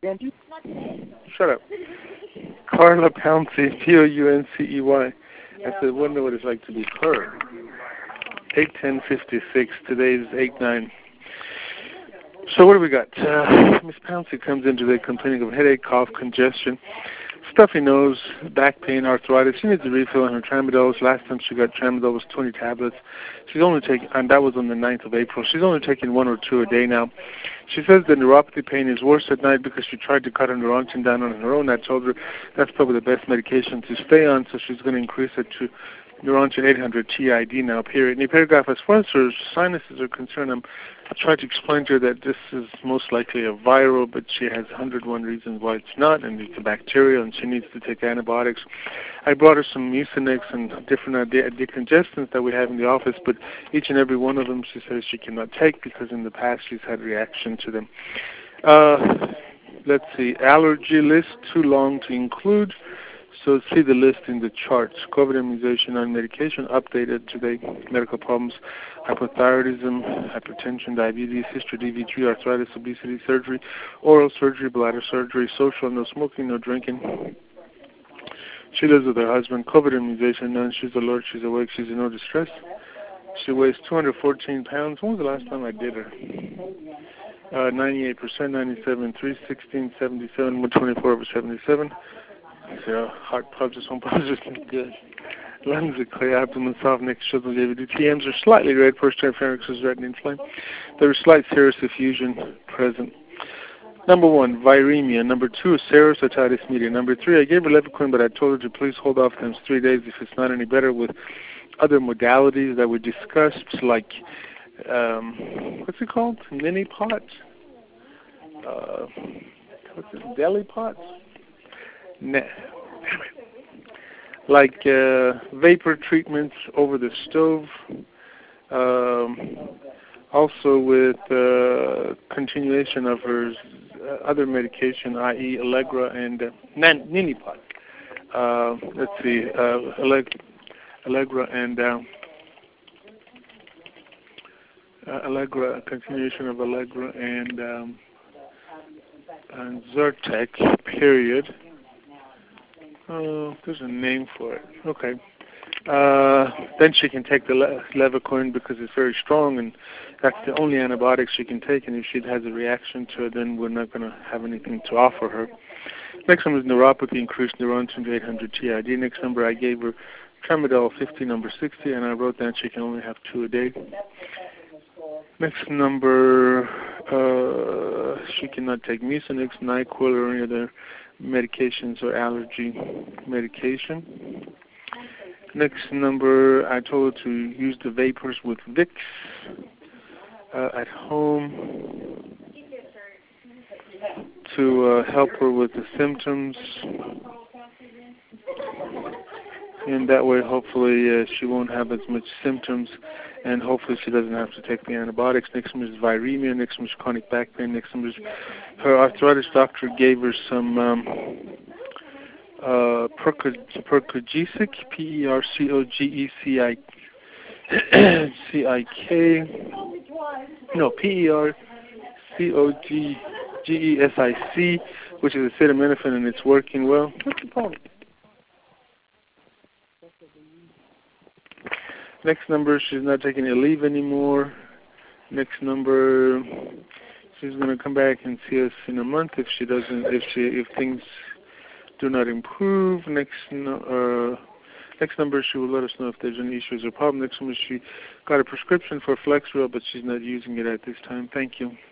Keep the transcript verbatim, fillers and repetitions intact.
Shut up. Carla Pouncey, P O U N C E Y. I said, wonder what it's like to be her. eight ten fifty-six. Today is eight nine. So what do we got? Uh, Miss Pouncey comes in today complaining of headache, cough, congestion, stuffy nose, back pain, arthritis. She needs a refill on her Tramadols. Last time she got Tramadol was twenty tablets. She's only taking, and that was on the ninth of April. She's only taking one or two a day now. She says the neuropathy pain is worse at night because she tried to cut her Neurontin down on her own. I told her that's probably the best medication to stay on, so she's going to increase it to Neurontin eight hundred T I D now, period. In the paragraph, as far as her sinuses are concerned, I'm, I tried to explain to her that this is most likely a viral, but she has one hundred one reasons why it's not, and it's a bacterial, and she needs to take antibiotics. I brought her some Mucinex and different uh, de- decongestants that we have in the office, but each and every one of them she says she cannot take because in the past she's had reaction to them. Uh, let's see, allergy list, too long to include. So see the list in the charts. COVID immunization on medication, updated today. Medical problems, hypothyroidism, hypertension, diabetes, history, D V three, arthritis, obesity, surgery, oral surgery, bladder surgery, social, no smoking, no drinking. She lives with her husband. COVID immunization, none. She's alert, she's awake, she's in no distress. She weighs two hundred fourteen pounds. When was the last time I did her? Uh, ninety-eight percent, ninety-seven, three sixteen, seventy-seven, one twenty-four over seventy-seven. So heart pulses, home pulses, good. Lungs are clear, abdomen soft, neck chisel, J V D. T Ms are slightly red, first time pharynx is red and inflamed. There is slight serous effusion present. Number one, viremia. Number two, serous otitis media. Number three, I gave her Levaquin, but I told her to please hold off times three days if it's not any better with other modalities that we discussed, like, um, what's it called? Mini pot? Uh, what's it? Deli pots? Nah. Like uh, vapor treatments over the stove, um, also with uh, continuation of her uh, other medication, that is. Allegra and uh, Ninipot. Uh, let's see, uh, Alleg- Allegra and uh, uh, Allegra, continuation of Allegra and, um, and Zyrtec, period. Oh, there's a name for it. Okay. Uh, then she can take the le- Levaquin because it's very strong, and that's the only antibiotic she can take. And if she has a reaction to it, then we're not going to have anything to offer her. Next one is neuropathy, increased Neurontin eight hundred T I D. Next number, I gave her Tramadol fifty, number sixty, and I wrote down she can only have two a day. Next number, uh, she cannot take Mucinex, NyQuil, or any other medications or allergy medication. Next number, I told her to use the vapors with Vicks uh, at home to uh, help her with the symptoms. And that way, hopefully, uh, she won't have as much symptoms, and hopefully she doesn't have to take the antibiotics. Next one is viremia. Next one is chronic back pain. Next one is her arthritis doctor gave her some um, uh, Percogesic, P E R C O G E C I C I K. No, P E R C O G G E S I C, which is acetaminophen, and it's working well. What's the problem? Next number, she's not taking Aleve anymore. Next number, she's going to come back and see us in a month if she doesn't, if she, if things do not improve. Next, uh, next number, she will let us know if there's any issues or problem. Next number, she got a prescription for Flexeril, but she's not using it at this time. Thank you.